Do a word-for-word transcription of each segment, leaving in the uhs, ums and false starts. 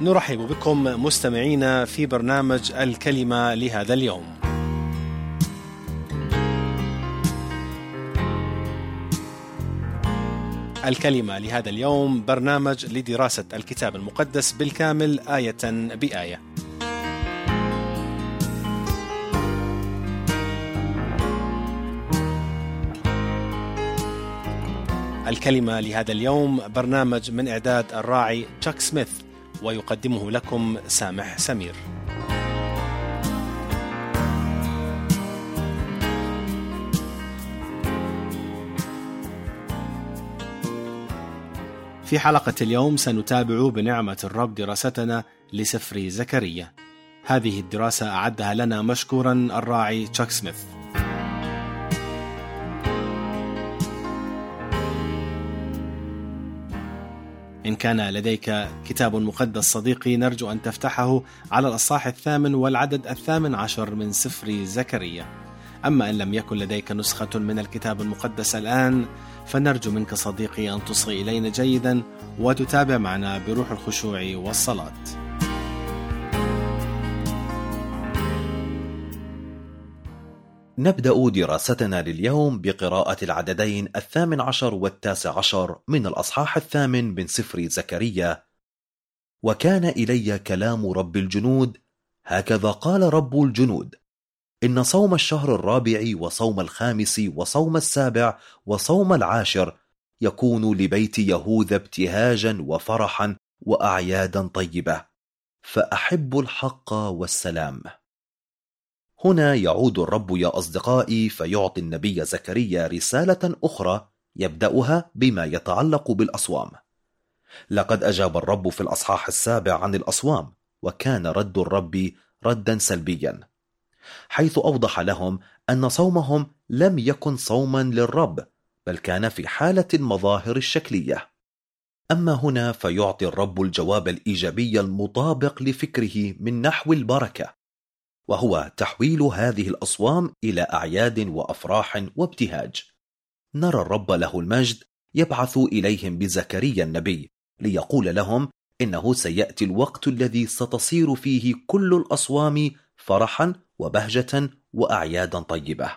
نرحب بكم مستمعينا في برنامج الكلمة لهذا اليوم. الكلمة لهذا اليوم برنامج لدراسة الكتاب المقدس بالكامل آية بآية. الكلمة لهذا اليوم برنامج من إعداد الراعي تشاك سميث، ويقدمه لكم سامح سمير. في حلقة اليوم سنتابع بنعمة الرب دراستنا لسفر زكريا. هذه الدراسة أعدها لنا مشكورا الراعي تشاك سميث. إن كان لديك كتاب مقدس صديقي، نرجو أن تفتحه على الأصحاح الثامن والعدد الثامن عشر من سفر زكريا. أما إن لم يكن لديك نسخة من الكتاب المقدس الآن، فنرجو منك صديقي أن تصغي إلينا جيدا وتتابع معنا بروح الخشوع والصلاة. نبدأ دراستنا لليوم بقراءة العددين الثامن عشر والتاسع عشر من الأصحاح الثامن من سفر زكريا. وكان إلي كلام رب الجنود، هكذا قال رب الجنود: إن صوم الشهر الرابع وصوم الخامس وصوم السابع وصوم العاشر يكون لبيت يهوذا ابتهاجا وفرحا وأعيادا طيبة، فأحب الحق والسلام. هنا يعود الرب يا أصدقائي فيعطي النبي زكريا رسالة أخرى يبدأها بما يتعلق بالأصوام. لقد أجاب الرب في الأصحاح السابع عن الأصوام، وكان رد الرب ردا سلبيا، حيث أوضح لهم أن صومهم لم يكن صوما للرب، بل كان في حالة المظاهر الشكلية. أما هنا فيعطي الرب الجواب الإيجابي المطابق لفكره من نحو البركة، وهو تحويل هذه الأصوام إلى أعياد وأفراح وابتهاج. نرى الرب له المجد يبعث إليهم بزكريا النبي ليقول لهم إنه سيأتي الوقت الذي ستصير فيه كل الأصوام فرحا وبهجة وأعيادا طيبة.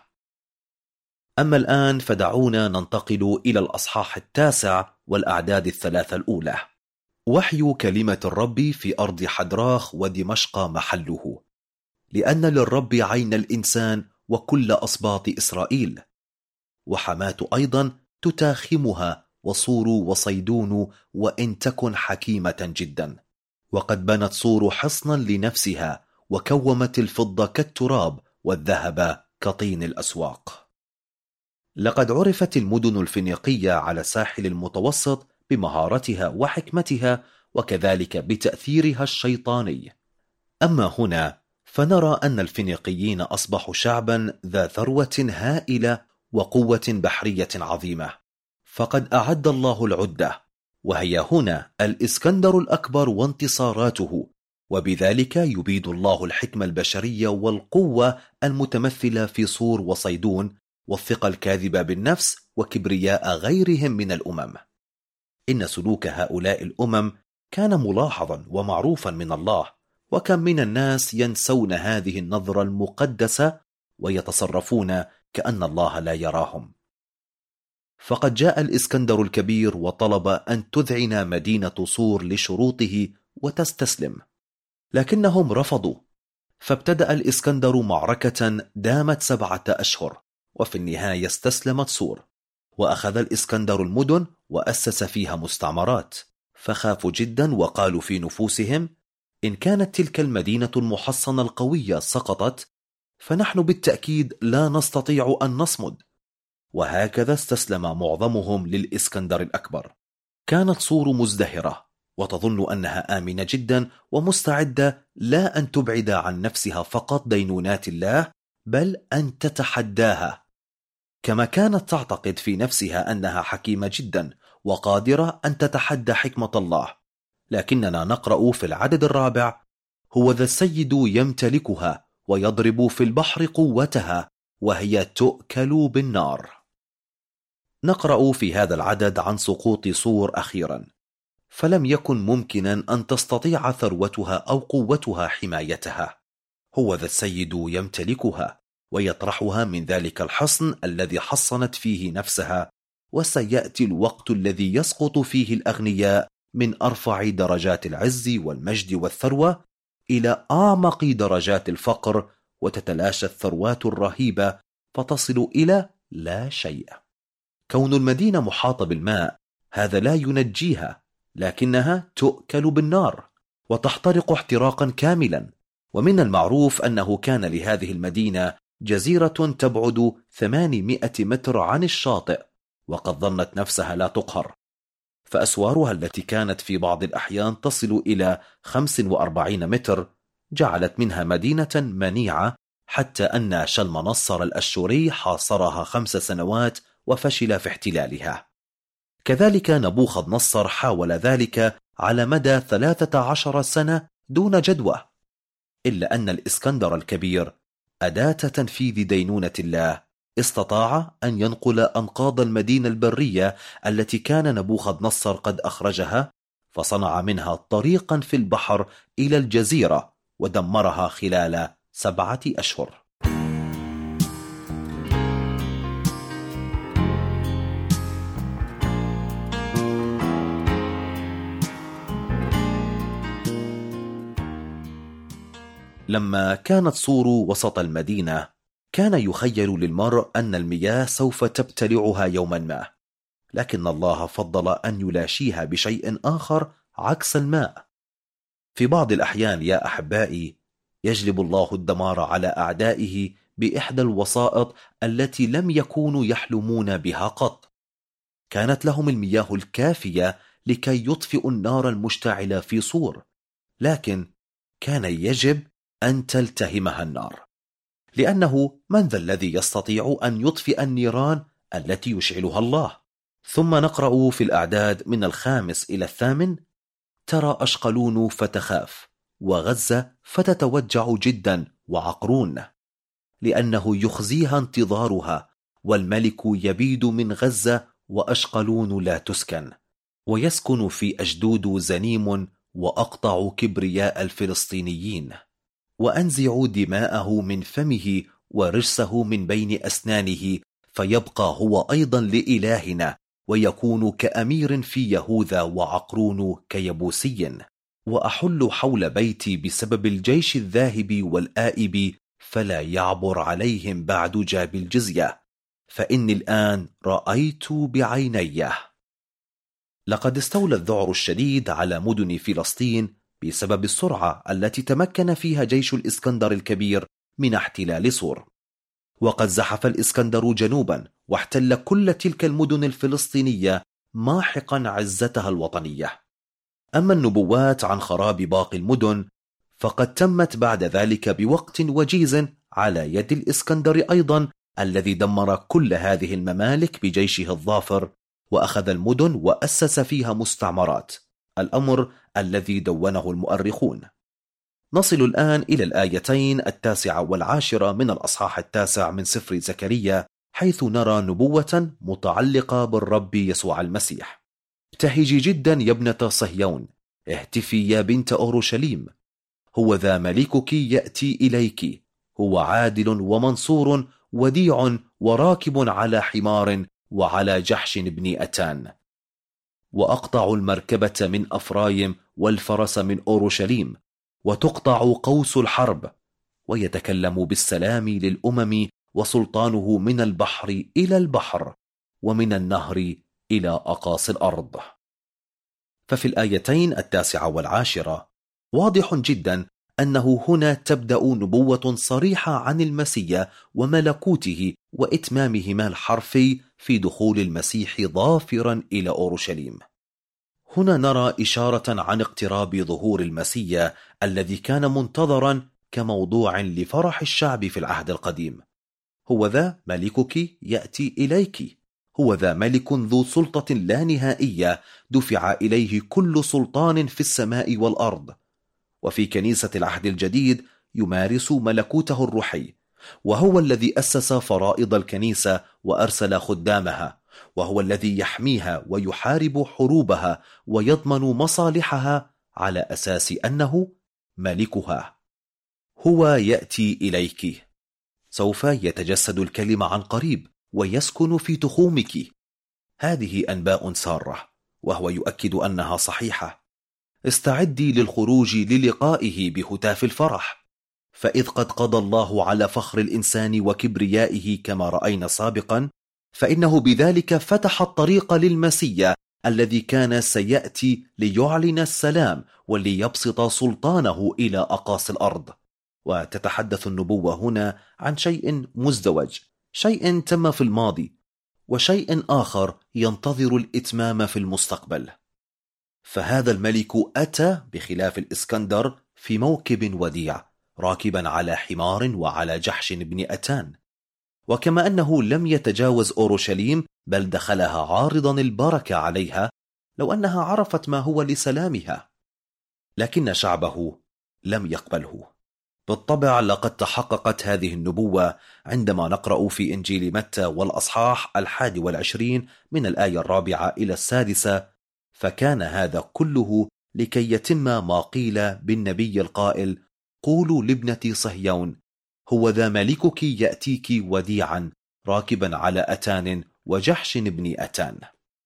أما الآن فدعونا ننتقل إلى الأصحاح التاسع والأعداد الثلاثة الأولى. وحي كلمة الرب في أرض حدراخ ودمشق محله، لأن للرب عين الإنسان وكل أصباط إسرائيل، وحماة أيضا تتاخمها وصور وصيدون، وإن تكن حكيمة جدا. وقد بنت صور حصنا لنفسها، وكومت الفضة كالتراب والذهب كطين الأسواق. لقد عرفت المدن الفينيقية على الساحل المتوسط بمهارتها وحكمتها، وكذلك بتأثيرها الشيطاني. أما هنا فنرى أن الفينيقيين أصبحوا شعبا ذا ثروة هائلة وقوة بحرية عظيمة، فقد أعد الله العدة، وهي هنا الإسكندر الأكبر وانتصاراته، وبذلك يبيد الله الحكمة البشرية والقوة المتمثلة في صور وصيدون، والثقة الكاذبة بالنفس، وكبرياء غيرهم من الأمم. إن سلوك هؤلاء الأمم كان ملاحظا ومعروفا من الله، وكم من الناس ينسون هذه النظرة المقدسة ويتصرفون كأن الله لا يراهم. فقد جاء الإسكندر الكبير وطلب أن تذعن مدينة صور لشروطه وتستسلم، لكنهم رفضوا، فابتدأ الإسكندر معركة دامت سبعة أشهر، وفي النهاية استسلمت صور، وأخذ الإسكندر المدن وأسس فيها مستعمرات، فخافوا جدا وقالوا في نفوسهم: إن كانت تلك المدينة المحصنة القوية سقطت، فنحن بالتأكيد لا نستطيع أن نصمد. وهكذا استسلم معظمهم للإسكندر الأكبر. كانت صور مزدهرة وتظن أنها آمنة جدا ومستعدة لا أن تبعد عن نفسها فقط دينونات الله، بل أن تتحداها، كما كانت تعتقد في نفسها أنها حكيمة جدا وقادرة أن تتحدى حكمة الله. لكننا نقرأ في العدد الرابع: هو ذا السيد يمتلكها ويضرب في البحر قوتها، وهي تؤكل بالنار. نقرأ في هذا العدد عن سقوط صور أخيرا، فلم يكن ممكنا أن تستطيع ثروتها أو قوتها حمايتها. هو ذا السيد يمتلكها ويطرحها من ذلك الحصن الذي حصنت فيه نفسها، وسيأتي الوقت الذي يسقط فيه الأغنياء من أرفع درجات العز والمجد والثروة إلى أعمق درجات الفقر، وتتلاشى الثروات الرهيبة فتصل إلى لا شيء. كون المدينة محاطة بالماء هذا لا ينجيها، لكنها تؤكل بالنار وتحترق احتراقا كاملا. ومن المعروف أنه كان لهذه المدينة جزيرة تبعد ثمانمائة متر عن الشاطئ، وقد ظنت نفسها لا تقهر، فأسوارها التي كانت في بعض الأحيان تصل إلى خمسة وأربعين متر جعلت منها مدينة منيعة، حتى أن شلمنصر الأشوري حاصرها خمس سنوات وفشل في احتلالها. كذلك نبوخذ نصر حاول ذلك على مدى ثلاثة عشر سنة دون جدوى، إلا أن الإسكندر الكبير أداة تنفيذ دينونة الله استطاع أن ينقل أنقاض المدينة البرية التي كان نبوخذ نصر قد أخرجها، فصنع منها طريقا في البحر إلى الجزيرة ودمرها خلال سبعة أشهر. لما كانت صور وسط المدينة كان يخيل للمرء أن المياه سوف تبتلعها يوما ما، لكن الله فضل أن يلاشيها بشيء آخر عكس الماء. في بعض الأحيان يا أحبائي يجلب الله الدمار على أعدائه بإحدى الوسائط التي لم يكونوا يحلمون بها قط. كانت لهم المياه الكافية لكي يطفئوا النار المشتعلة في صور، لكن كان يجب أن تلتهمها النار، لأنه من ذا الذي يستطيع أن يطفئ النيران التي يشعلها الله؟ ثم نقرأ في الأعداد من الخامس إلى الثامن: ترى أشقلون فتخاف، وغزة فتتوجع جدا، وعقرون لأنه يخزيها انتظارها، والملك يبيد من غزة، وأشقلون لا تسكن، ويسكن في أجدود زنيم، وأقطع كبرياء الفلسطينيين، وأنزع دماءه من فمه ورجسه من بين أسنانه، فيبقى هو أيضا لإلهنا، ويكون كأمير في يهوذا، وعقرون كيبوسي. وأحل حول بيتي بسبب الجيش الذاهب والآئب، فلا يعبر عليهم بعد جاب الجزية، فإني الآن رأيت بعينيه. لقد استولى الذعر الشديد على مدن فلسطين بسبب السرعة التي تمكن فيها جيش الإسكندر الكبير من احتلال صور، وقد زحف الإسكندر جنوبا واحتل كل تلك المدن الفلسطينية ماحقا عزتها الوطنية. أما النبوات عن خراب باقي المدن فقد تمت بعد ذلك بوقت وجيز على يد الإسكندر أيضا، الذي دمر كل هذه الممالك بجيشه الظافر، وأخذ المدن وأسس فيها مستعمرات، الأمر الذي دونه المؤرخون. نصل الآن إلى الآيتين التاسعة والعاشرة من الأصحاح التاسع من سفر زكريا، حيث نرى نبوة متعلقة بالرب يسوع المسيح. ابتهجي جدا يا ابنة صهيون، اهتفي يا بنت أورشليم، هو ذا ملكك يأتي إليك، هو عادل ومنصور، وديع وراكب على حمار، وعلى جحش ابن أتان. وأقطع المركبة من أفرايم، والفرس من أورشليم، وتقطع قوس الحرب، ويتكلم بالسلام للأمم، وسلطانه من البحر إلى البحر، ومن النهر إلى أقاصي الأرض. ففي الآيتين التاسعة والعاشرة واضح جدا أنه هنا تبدأ نبوة صريحة عن المسيح وملكوته وإتمامهما الحرفي في دخول المسيح ظافرا إلى أورشليم. هنا نرى إشارة عن اقتراب ظهور المسيح الذي كان منتظرا كموضوع لفرح الشعب في العهد القديم. هو ذا ملكك يأتي إليك، هو ذا ملك ذو سلطة لا نهائية، دفع إليه كل سلطان في السماء والأرض. وفي كنيسة العهد الجديد يمارس ملكوته الروحي، وهو الذي أسس فرائض الكنيسة وأرسل خدامها، وهو الذي يحميها ويحارب حروبها ويضمن مصالحها على أساس أنه ملكها. هو يأتي إليك، سوف يتجسد الكلمة عن قريب ويسكن في تخومك. هذه أنباء سارة، وهو يؤكد أنها صحيحة. استعدي للخروج للقائه بهتاف الفرح، فإذ قد قضى الله على فخر الإنسان وكبريائه كما رأينا سابقا، فإنه بذلك فتح الطريق للمسيا الذي كان سيأتي ليعلن السلام وليبسط سلطانه إلى أقاصي الأرض. وتتحدث النبوة هنا عن شيء مزدوج، شيء تم في الماضي وشيء آخر ينتظر الإتمام في المستقبل. فهذا الملك أتى بخلاف الإسكندر في موكب وديع، راكبا على حمار وعلى جحش بن أتان. وكما أنه لم يتجاوز أورشليم بل دخلها عارضا البركة عليها لو أنها عرفت ما هو لسلامها، لكن شعبه لم يقبله. بالطبع لقد تحققت هذه النبوة عندما نقرأ في إنجيل متى والأصحاح الحادي والعشرين من الآية الرابعة إلى السادسة: فكان هذا كله لكي يتم ما قيل بالنبي القائل: قولوا لابنة صهيون هو ذا ملكك يأتيك وديعا راكبا على أتان وجحش بن أتان.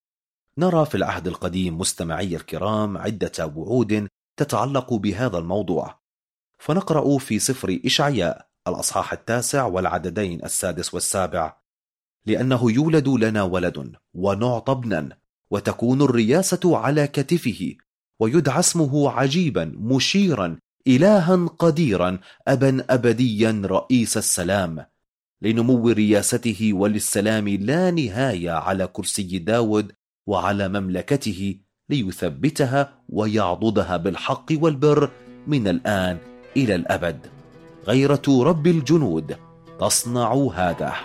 نرى في العهد القديم مستمعي الكرام عدة وعود تتعلق بهذا الموضوع، فنقرأ في سفر إشعياء الأصحاح التاسع والعددين السادس والسابع: لأنه يولد لنا ولد ونعطى ابنا وتكون الرياسة على كتفه ويدعى اسمه عجيبا مشيرا إلها قديرا أبا أبديا رئيس السلام، لنمو رياسته وللسلام لا نهاية على كرسي داود وعلى مملكته، ليثبتها ويعضدها بالحق والبر من الآن إلى الأبد. غيرة رب الجنود تصنع هذا.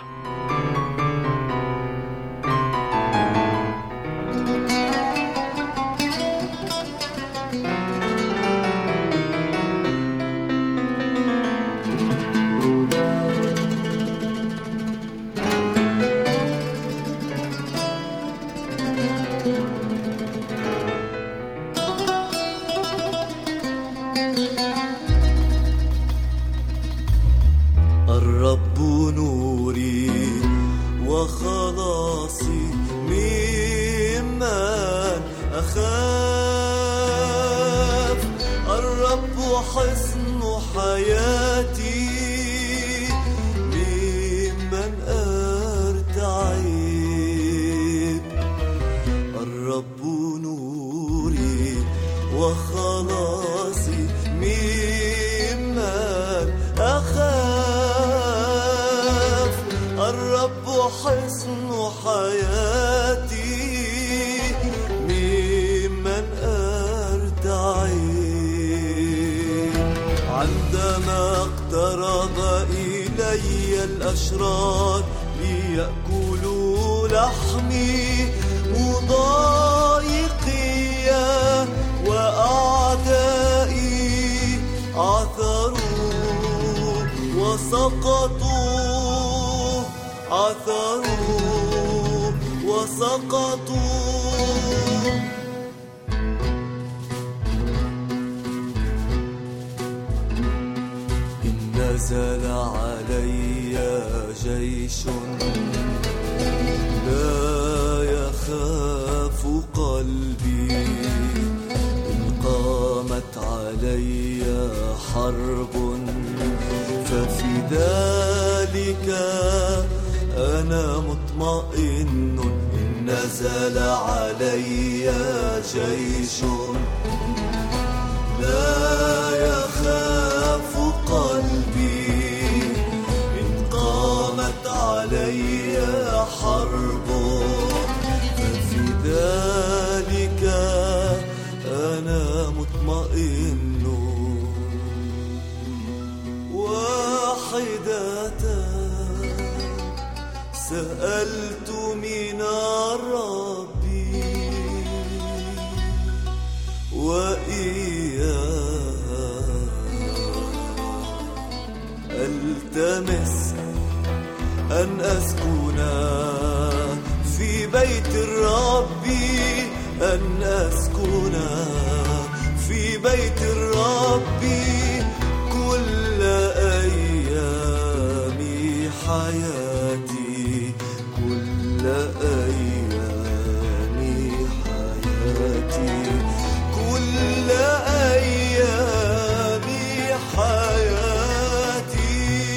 الرب نوري وخلاصي ممن أخاف، الرب حصن حياتي ممن أرتعب. الرب نوري وخلاصي ممن أخاف، الرب حصن حياتي ممن أرتعب. عندما اقترب إلي الأشرار ليأكلوا لحمي مضايقي وأعدائي عثروا وسقطوا، عثروا وسقطوا. إن نزل علي جيش لا يخاف قلبي، إن قامت علي حرب ففي ذلك أنا مطمئن. إن نزل علي جيش لا يخاف قلبي، إن قامت علي حرب ففي ذلك أنا مطمئن. واحدة سألت من الرب وإياه ألتمس أن أسكن في بيت الرب أن أسكن، في بيت الرب كل أيام حياتي، كل أيام حياتي، كل أيام حياتي.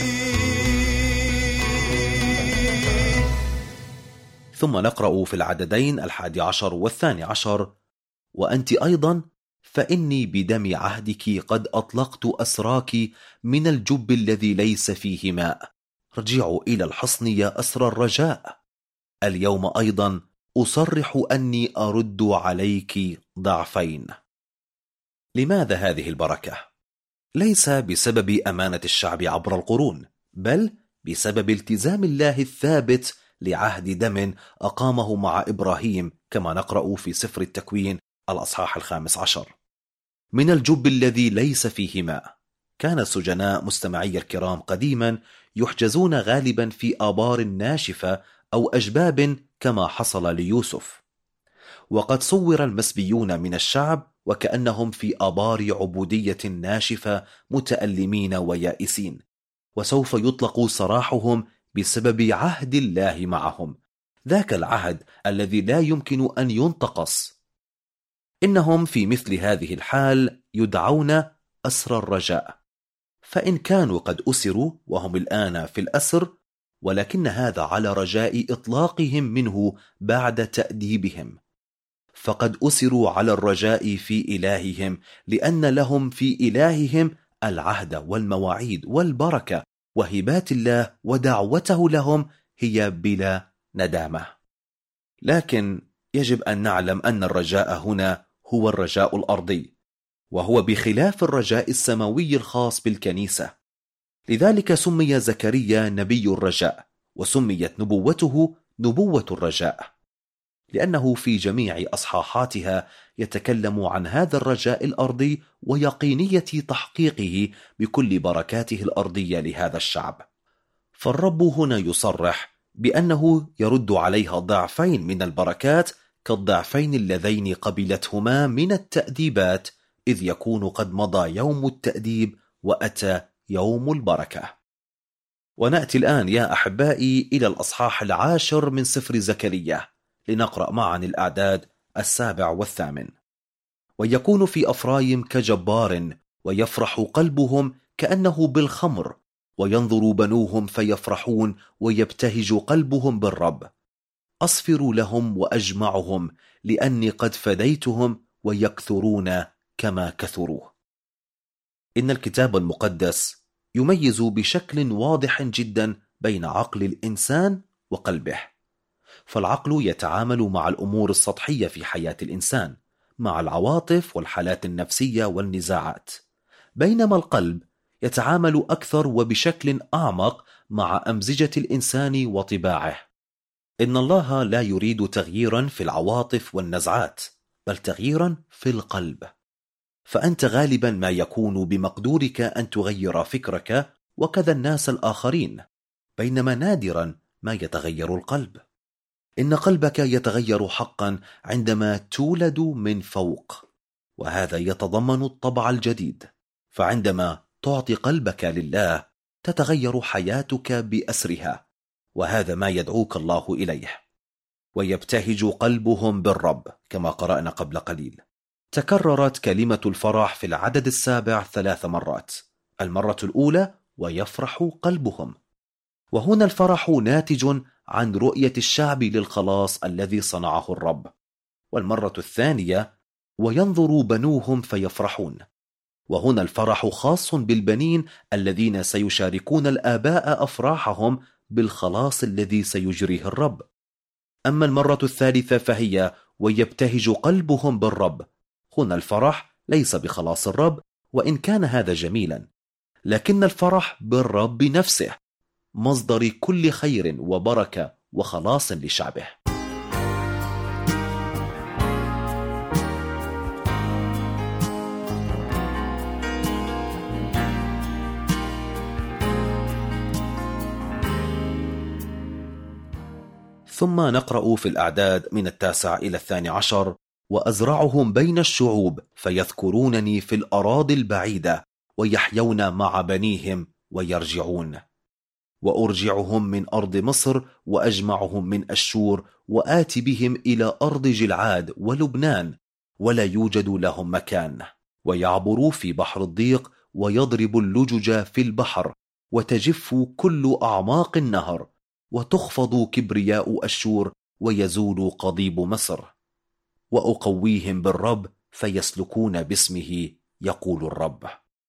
ثم نقرأ في العددين الحادي عشر والثاني عشر: وأنت أيضا فإني بدم عهدك قد أطلقت أسراك من الجب الذي ليس فيه ماء، ارجعوا إلى الحصن يا أسر الرجاء. اليوم أيضا أصرح أني أرد عليك ضعفين. لماذا هذه البركة؟ ليس بسبب أمانة الشعب عبر القرون، بل بسبب التزام الله الثابت لعهد دم أقامه مع إبراهيم، كما نقرأ في سفر التكوين الأصحاح الخامس عشر. من الجب الذي ليس فيه ماء. كان السجناء مستمعي الكرام قديما يحجزون غالبا في آبار ناشفة أو أجباب كما حصل ليوسف، وقد صور المسبيون من الشعب وكأنهم في آبار عبودية ناشفة متألمين ويائسين، وسوف يطلق سراحهم بسبب عهد الله معهم، ذاك العهد الذي لا يمكن أن ينتقص. إنهم في مثل هذه الحال يدعون أسر الرجاء، فإن كانوا قد أسروا وهم الآن في الأسر، ولكن هذا على رجاء إطلاقهم منه بعد تأديبهم، فقد أسروا على الرجاء في إلههم، لأن لهم في إلههم العهد والمواعيد والبركة وهبات الله، ودعوته لهم هي بلا ندامة. لكن يجب أن نعلم أن الرجاء هنا هو الرجاء الأرضي، وهو بخلاف الرجاء السماوي الخاص بالكنيسة. لذلك سمي زكريا نبي الرجاء، وسميت نبوته نبوة الرجاء، لأنه في جميع أصحاحاتها يتكلم عن هذا الرجاء الأرضي ويقينية تحقيقه بكل بركاته الأرضية لهذا الشعب. فالرب هنا يصرح بأنه يرد عليها ضعفين من البركات كالضعفين اللذين قبلتهما من التأديبات، إذ يكون قد مضى يوم التأديب وأتى يوم البركة. ونأتي الآن يا أحبائي إلى الأصحاح العاشر من سفر زكريا، لنقرأ معا الأعداد السابع والثامن. ويكون في أفرايم كجبار، ويفرح قلبهم كأنه بالخمر، وينظر بنوهم فيفرحون، ويبتهج قلبهم بالرب. أصفر لهم وأجمعهم، لأني قد فديتهم، ويكثرون كما كثروا. إن الكتاب المقدس يميز بشكل واضح جدا بين عقل الإنسان وقلبه. فالعقل يتعامل مع الأمور السطحية في حياة الإنسان، مع العواطف والحالات النفسية والنزاعات، بينما القلب يتعامل أكثر وبشكل أعمق مع أمزجة الإنسان وطباعه. إن الله لا يريد تغييرا في العواطف والنزعات، بل تغييرا في القلب. فأنت غالبا ما يكون بمقدورك أن تغير فكرك وكذا الناس الآخرين، بينما نادرا ما يتغير القلب. إن قلبك يتغير حقا عندما تولد من فوق، وهذا يتضمن الطبع الجديد. فعندما تعطي قلبك لله تتغير حياتك بأسرها، وهذا ما يدعوك الله إليه. ويبتهج قلبهم بالرب، كما قرأنا قبل قليل. تكررت كلمة الفرح في العدد السابع ثلاث مرات. المرة الأولى ويفرح قلبهم، وهنا الفرح ناتج عن رؤية الشعب للخلاص الذي صنعه الرب. والمرة الثانية وينظر بنوهم فيفرحون، وهنا الفرح خاص بالبنين الذين سيشاركون الآباء أفراحهم بالخلاص الذي سيجريه الرب. أما المرة الثالثة فهي ويبتهج قلبهم بالرب. هنا الفرح ليس بخلاص الرب، وإن كان هذا جميلا، لكن الفرح بالرب نفسه، مصدر كل خير وبركة وخلاص لشعبه. ثم نقرأ في الأعداد من التاسع إلى الثاني عشر: وأزرعهم بين الشعوب فيذكرونني في الأراضي البعيدة، ويحيون مع بنيهم ويرجعون. وأرجعهم من أرض مصر وأجمعهم من أشور، وآتي بهم إلى أرض جلعاد ولبنان، ولا يوجد لهم مكان. ويعبروا في بحر الضيق، ويضرب اللجج في البحر، وتجف كل أعماق النهر، وتخفض كبرياء أشور، ويزول قضيب مصر. وأقويهم بالرب فيسلكون باسمه، يقول الرب.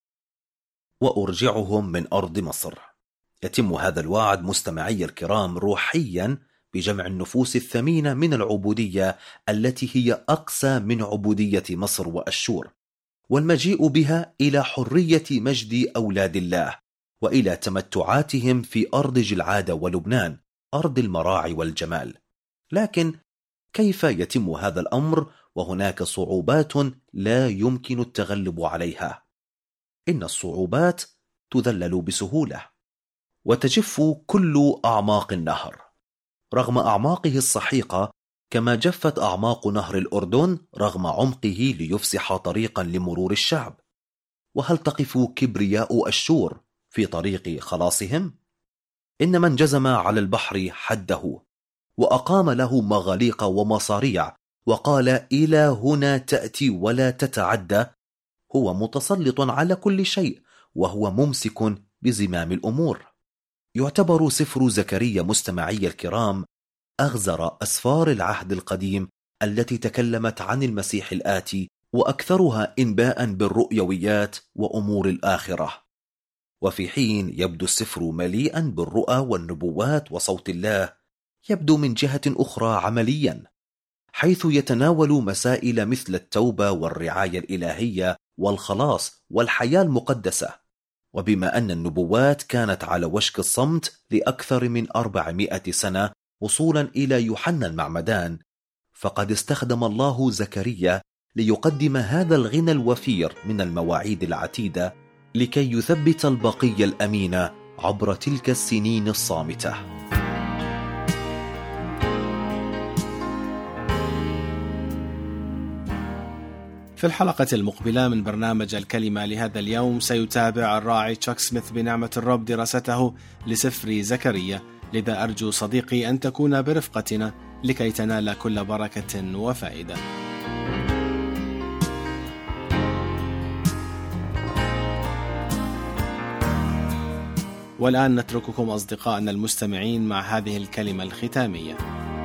وأرجعهم من أرض مصر. يتم هذا الوعد مستمعي الكرام روحيا بجمع النفوس الثمينة من العبودية التي هي أقسى من عبودية مصر وأشور، والمجيء بها إلى حرية مجد أولاد الله، وإلى تمتعاتهم في أرض جلعاد ولبنان، أرض المراعي والجمال. لكن كيف يتم هذا الأمر وهناك صعوبات لا يمكن التغلب عليها؟ إن الصعوبات تذلل بسهولة. وتجف كل أعماق النهر رغم أعماقه السحيقة، كما جفت أعماق نهر الأردن رغم عمقه ليفسح طريقا لمرور الشعب. وهل تقف كبرياء أشور في طريق خلاصهم؟ إن من جزم على البحر حده، وأقام له مغاليق ومصاريع، وقال إلى هنا تأتي ولا تتعدى، هو متسلط على كل شيء، وهو ممسك بزمام الأمور. يعتبر سفر زكريا مستمعي الكرام أغزر أسفار العهد القديم التي تكلمت عن المسيح الآتي، وأكثرها إنباء بالرؤيويات وأمور الآخرة. وفي حين يبدو السفر مليئا بالرؤى والنبوات وصوت الله، يبدو من جهة أخرى عمليا، حيث يتناول مسائل مثل التوبة والرعاية الإلهية والخلاص والحياة المقدسة. وبما أن النبوات كانت على وشك الصمت لأكثر من أربعمائة سنة وصولا إلى يوحنا المعمدان، فقد استخدم الله زكريا ليقدم هذا الغنى الوفير من المواعيد العتيدة لكي يثبت البقية الأمينة عبر تلك السنين الصامتة. في الحلقة المقبلة من برنامج الكلمة لهذا اليوم سيتابع الراعي تشاك سميث بنعمة الرب دراسته لسفر زكريا، لذا أرجو صديقي أن تكون برفقتنا لكي تنال كل بركة وفائدة. والآن نترككم أصدقائنا المستمعين مع هذه الكلمة الختامية.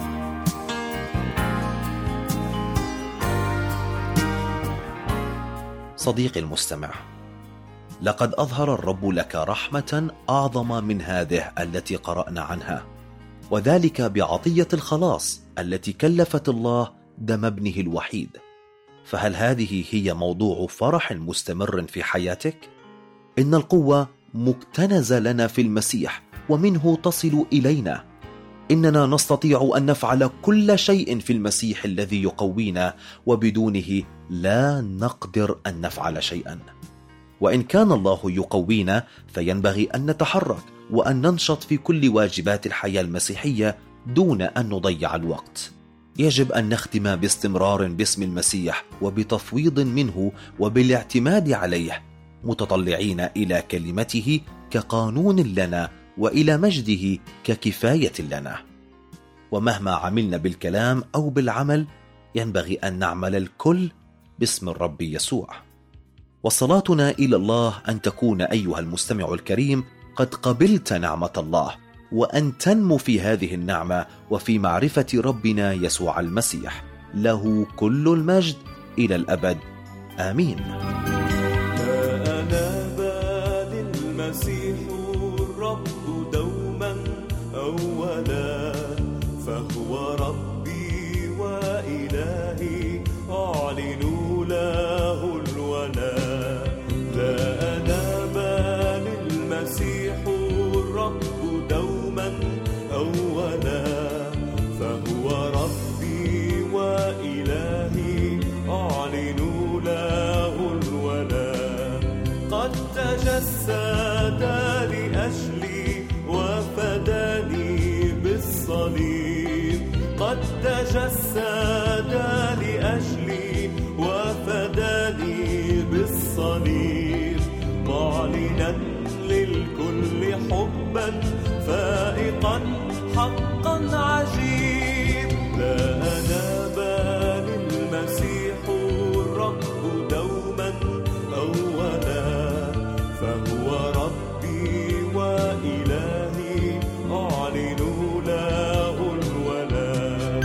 صديقي المستمع، لقد أظهر الرب لك رحمة أعظم من هذه التي قرأنا عنها، وذلك بعطية الخلاص التي كلفت الله دم ابنه الوحيد. فهل هذه هي موضوع فرح مستمر في حياتك؟ إن القوة مكتنزة لنا في المسيح، ومنه تصل إلينا. إننا نستطيع أن نفعل كل شيء في المسيح الذي يقوينا، وبدونه لا نقدر أن نفعل شيئا. وإن كان الله يقوينا، فينبغي أن نتحرك وأن ننشط في كل واجبات الحياة المسيحية دون أن نضيع الوقت. يجب أن نختم باستمرار باسم المسيح وبتفويض منه وبالاعتماد عليه، متطلعين إلى كلمته كقانون لنا، وإلى مجده ككفاية لنا. ومهما عملنا بالكلام أو بالعمل، ينبغي أن نعمل الكل باسم الرب يسوع. وصلاتنا إلى الله أن تكون أيها المستمع الكريم قد قبلت نعمة الله، وأن تنمو في هذه النعمة وفي معرفة ربنا يسوع المسيح. له كل المجد إلى الأبد، آمين. لا أنا بل المسيح الرب دوما أولا، فهو ربي وإلهي أعلن له الولاء. لا أنا بل المسيح الرب دوما أولا، فهو ربي وإلهي أعلن له الولاء. قد تجسد لأجلي تجسد لأجلي وفداني بالصليب، معلنا للكل حبا فائقا حقا عجيب. لا أنا بل المسيح الرب دوما أولا، فهو ربي وإلهي أعلن له الولاء.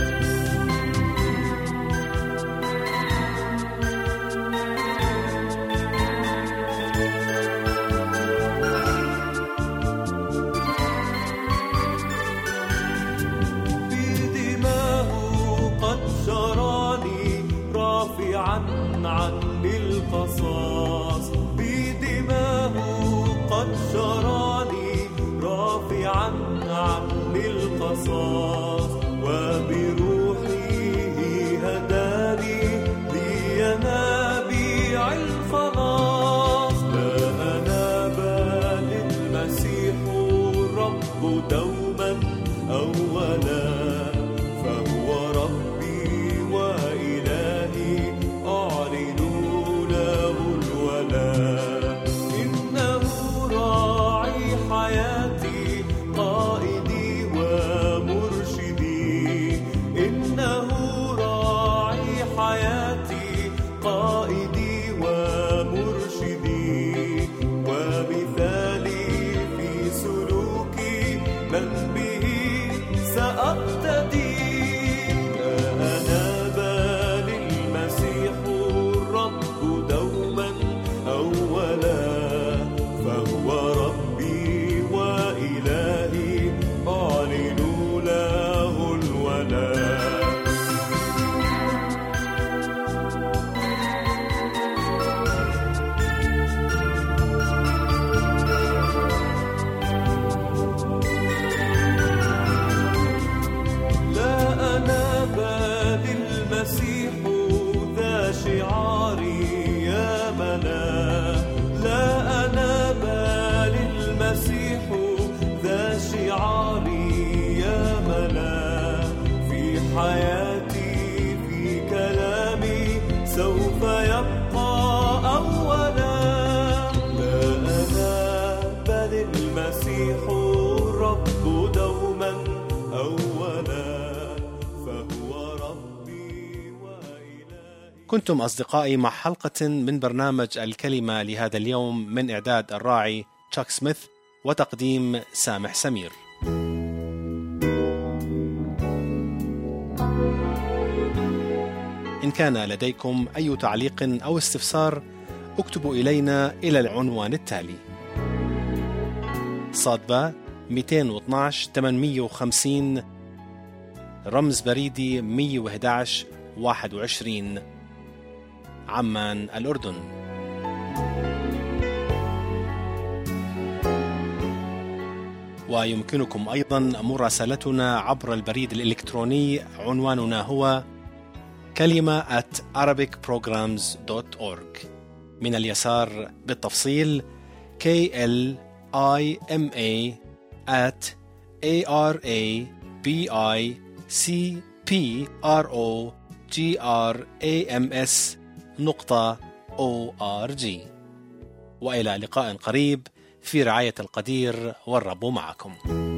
بدماه قد شراني رافعا عني القصاص، بدماه قد شراني رافعا عني القصاص، وبروحه هداني لينابيع الخلاص. لا أنا بل المسيح الرب دوما أولا، فهو ربي وإلهي أعلن له الولاء. إنه راعي حياتي قائدي ومرشدي، إنه راعي حياتي قائدي ومرشدي، ومثالي في سلوكي من به سأقتدي. لا أنا بل المسيح الرب دوما أولا، فهو ربي وإلهي أعلن له الولاء. لا أنا بل المسيح ذا شعاري يا ملا، لا أنا بل المسيح ذا شعاري يا ملا. في حياتي في كلامي سوف يبقى أولا. لا أنا بل المسيح الرب دوما أولا، فهو ربي وإلهي. كنتم أصدقائي مع حلقة من برنامج الكلمة لهذا اليوم، من إعداد الراعي تشاك سميث وتقديم سامح سمير. إن كان لديكم أي تعليق أو استفسار اكتبوا إلينا إلى العنوان التالي: صادبة مئتين واثناشر ثمانمئة وخمسين، رمز بريدي مئة وأحد عشر واحد وعشرين، عمان الأردن. ويمكنكم أيضا مراسلتنا عبر البريد الإلكتروني، عنواننا هو كلمة at arabic programs dot org. من اليسار بالتفصيل K L I M A at A R A B I C P R O G R A M S نقطة O R G. وإلى لقاء قريب في رعاية القدير، والرب معكم.